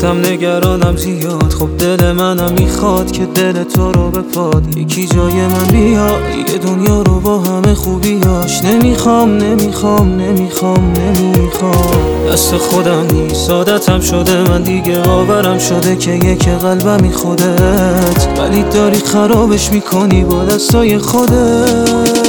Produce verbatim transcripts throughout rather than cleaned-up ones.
ازم نگرانم زیاد، خب دل منم میخواد که دل تو رو بپاد. یکی جای من بیا، یه دنیا رو با همه خوبیاش. نمیخوام نمیخوام نمیخوام نمیخوام دست خودم نیست، عادتم شده من دیگه، باورم شده که یک قلبمی خودت، ولی داری خرابش میکنی با دستای خودت.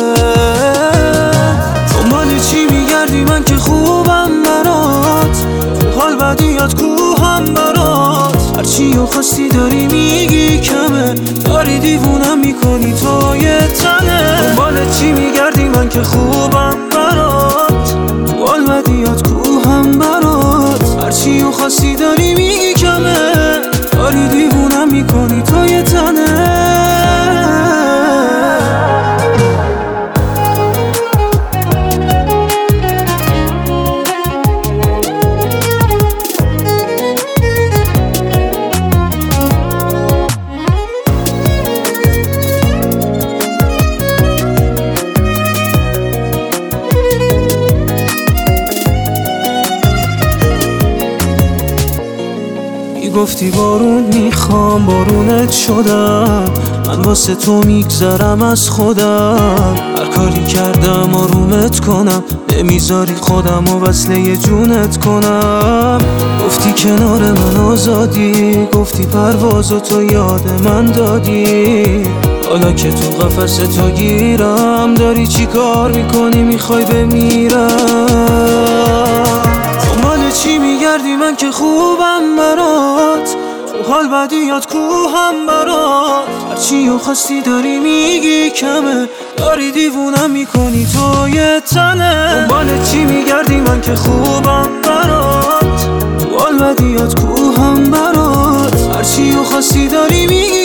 دنبال چی میگردی من که خوبم برات، تو حال بدیات کوهم برات، هرچی و خواستی داری میگی کمه، داری دیوونم میکنی توی تنه. دنبال چی میگردی من که خوبم برات، تو حال بدیات کوهم برات، هرچی و خواستی داری میگی کمه، داری دیوونم میکنی توی تنه. گفتی بارون میخوام، بارونت شدم، من واسه تو میگذرم از خودم. هر کاری کردم آرومت کنم، نمیذاری خودم و وصله جونت کنم. گفتی کنار من آزادی، گفتی پروازو تو یاد من دادی. حالا که تو قفس تو گیرم، داری چی کار میکنی؟ میخوای بمیرم؟ دنبال چی میگردی من که خوبم برات، تو حال بدیات کوهم برات، هرچی و خواستی داری میگی کمه، داری دیوونم میکنی توی تنه. دنبال چی میگردی من که خوبم برات، تو حال بدیات کوهم برات، هرچی و خواستی داری میگی